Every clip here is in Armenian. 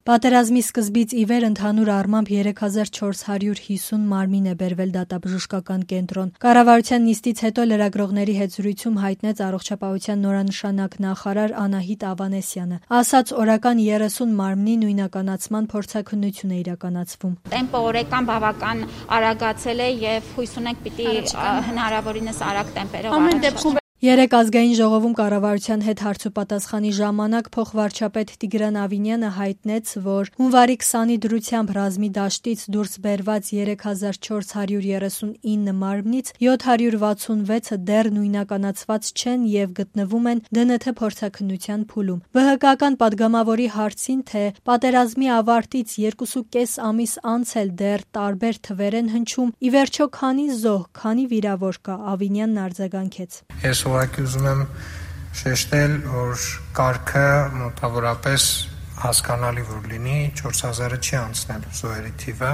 Պատերազմի սկզբից ի վեր ընդհանուր առմամբ 3450 մարմին է բերվել դատաբժշկական կենտրոն։ Կառավարության նիստից հետո լրագրողների հետ զրույցում հայտնեց առողջապահության նորանշանակ նախարար Անահիտ Ավանեսյանը։ Ասաց, օրական 30 մարմնի նույնականացման փորձաքննություն է իրականացվում։ Տեմպը օրական բավական արագացել է եւ հույս ունենք պիտի հնարավորինս արագ տեմպերով առաջ։ Երեկ ազգային ժողովում կառավարության հետ հարցուպատասխանի ժամանակ փոխվարչապետ Տիգրան Ավինյանը հայտնեց, որ հունվարի 20-ի դրությամբ ռազմի դաշտից դուրս բերված 3439 մարմնից 766-ը դեռ նույնականացված չեն եւ գտնվում են ԴՆԹ փորձաքննության փուլում։ ԲՀԿ-ական падգամավորի հարցին, թե պատերազմի ավարտից 2.5 ամիս անց էլ դեռ տարբեր թվեր են հնչում, ի վերջո քանի զոհ, քանի վիրավոր կա, Ավինյանն արձագանքեց։ Ես ուղղակի ուզում եմ շեշտել, որ կարգը մոտավորապես հասկանալի որ լինի 4000-ը չի անցնել զոհերի թիվը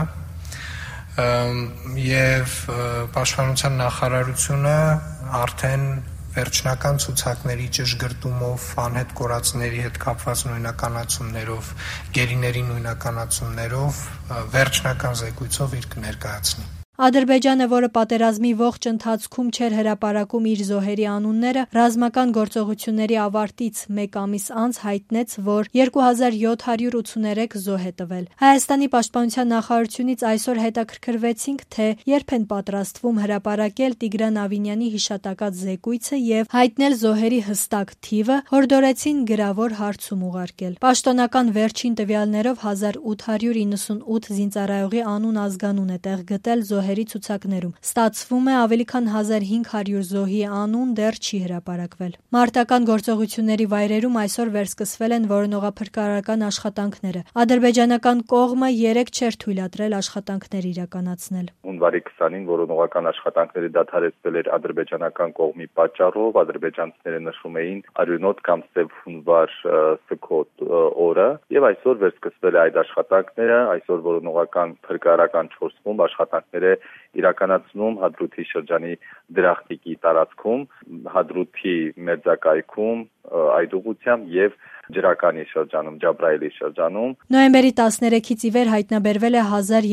եւ Պաշտպանության նախարարությունը արդեն վերջնական ցուցակների ճշգրտումով, անհետ կորածների հետ կապված նույնականացումներով, գերիների նույնականացումներով վերջնական զեկույցով իր կներկայացնի։ Ադրբեջանը, որը պատերազմի ողջ ընթացքում չէր հրապարակում իր զոհերի անունները, ռազմական գործողությունների ավարտից մեկ ամիս անց հայտնեց, որ 2783 զոհ է տվել։ Հայաստանի պաշտպանության նախարարությունից այսօր հետաքրքրվեցինք, թե երբ են պատրաստվում հրապարակել Տիգրան Ավինյանի հիշատակած զեկույցը եւ հայտնել զոհերի հստակ թիվը, հորդորեցին գրավոր հարցում ուղարկել։ Պաշտոնական վերջին տվյալներով 1898 զինծառայողի անուն ազգանուն է տեղ գտել զոհերի ցուցակներում։ Ստացվում է ավելի քան 1500 զոհի անուն դեռ չի հրապարակվել։ Մարտական գործողությունների վայրերում այսօր վերսկսվել են որոնողափրկարարական աշխատանքները։ Ադրբեջանական կողմը երեկ չէր թույլատրել աշխատանքներ իրականացնել։ Հունվարի 20-ին որոնողական աշխատանքները դադարեցվել էր ադրբեջանական կողմի պատճառով, ադրբեջանցիները նշում էին արյունոտ կամ սև հունվար սգոտ օրը, եւ այսօր վերսկսվել է այդ աշխատանքները, այսօր որոնողական փրկարարական 4 խումբ աշխատանքները իրականացնում Հադրութի շրջանի Դրախտիկի տարածքում, Հադրութի մերձակայքում, այդ ուղղությամբ եւ Ջրականի շրջանում, Ջաբրայելի շրջանում։ Նոյեմբերի 13-ից ի վեր հայտնաբերվել է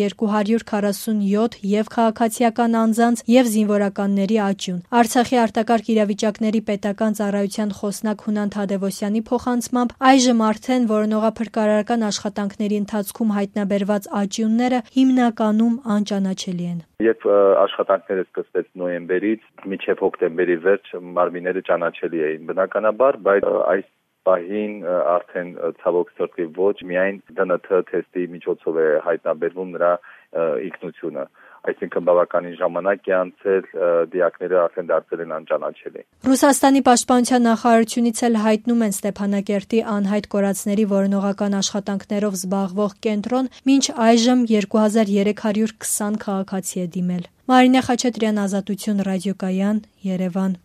1247 եւ քաղաքացիական անձանց եւ զինվորականների աճյուն։ Արցախի արտակարգ իրավիճակների պետական ծառայության խոսնակ Հունան Թադևոսյանի փոխանցմամբ այժմ արդեն որոնողափրկարարական աշխատանքների ընթացքում հայտնաբերված աճյունները հիմնականում անճանաչելի են։ Երբ աշխատանքները սկսվեց նոյեմբերից մինչև հոկտեմբերի վերջ մարմինները ճանաչելի էին բնականաբար, բայց այս պահին արդեն ցավոք սրտի ոչ միայն ԴՆԹ թեստի միջոցով է հայտնաբերվում նրա ինքնությունը, այսինքն բավականին ժամանակ է անցել, դիակները արդեն դարձել են անճանաչելի։ Ռուսաստանի պաշտպանության նախարարությունից էլ հայտնում են Ստեփանակերտի անհայտ կորածների որոնողական աշխատանքներով զբաղվող կենտրոն մինչ այժմ 2320 քաղաքացի է դիմել։ Մարինե Խաչատրյան, Ազատություն ռադիոկայան, Երևան։